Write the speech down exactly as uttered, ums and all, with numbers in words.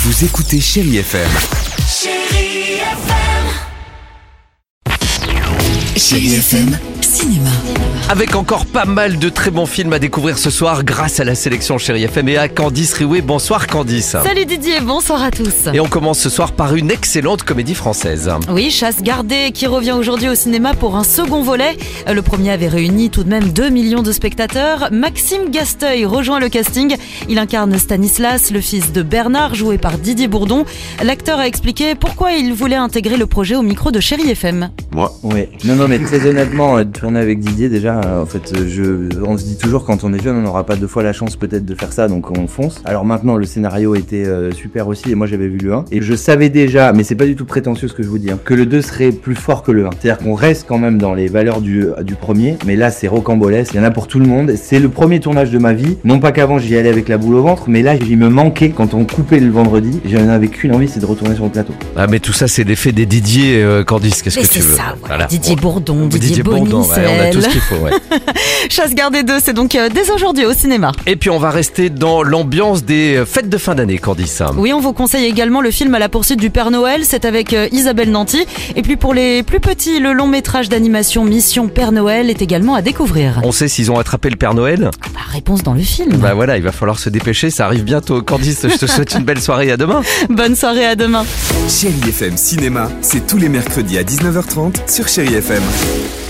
Vous écoutez Chérie F M. Chérie F M. Chérie F M, cinéma. Avec encore pas mal de très bons films à découvrir ce soir grâce à la sélection Chérie F M et à Candice Riouet. Bonsoir Candice. Salut Didier, bonsoir à tous. Et on commence ce soir par une excellente comédie française. Oui, Chasse gardée qui revient aujourd'hui au cinéma pour un second volet. Le premier avait réuni tout de même deux millions de spectateurs. Maxime Gasteuil rejoint le casting. Il incarne Stanislas, le fils de Bernard, joué par Didier Bourdon. L'acteur a expliqué pourquoi il voulait intégrer le projet au micro de Chérie F M. Moi Oui. Non, non, mais très honnêtement, de tourner avec Didier, déjà, euh, en fait, je, on se dit toujours quand on est jeune, on n'aura pas deux fois la chance peut-être de faire ça, donc on fonce. Alors maintenant, le scénario était euh, super aussi, et moi j'avais vu le un, et je savais déjà, mais c'est pas du tout prétentieux ce que je vous dis, hein, que le deux serait plus fort que le un. C'est-à-dire qu'on reste quand même dans les valeurs du, du premier, mais là c'est rocambolesque, il y en a pour tout le monde. C'est le premier tournage de ma vie, non pas qu'avant j'y allais avec la boule au ventre, mais là il me manquait quand on coupait le vendredi, j'en avais qu'une envie, c'est de retourner sur le plateau. Ah mais tout ça c'est l'effet des Didier, euh, Candice, qu'est-ce Mais que tu veux? c'est ça, voilà. Voilà. Didier Bourdon, Didier, Didier Bourdon, ouais, on a tout ce qu'il faut, ouais. Chasse gardée deux, c'est donc euh, dès aujourd'hui au cinéma. Et puis on va rester dans l'ambiance des fêtes de fin d'année, Candice. Oui, on vous conseille également le film À la poursuite du Père Noël, c'est avec euh, Isabelle Nanty. Et puis pour les plus petits, le long métrage d'animation Mission Père Noël est également à découvrir. On sait s'ils ont attrapé le Père Noël? Ah bah, réponse dans le film. Bah voilà, il va falloir se dépêcher, ça arrive bientôt. Candice, je te souhaite une belle soirée, à demain. Bonne soirée, à demain. Chérie F M Cinéma, c'est tous les mercredis à dix-neuf heures trente sur Chérie F M.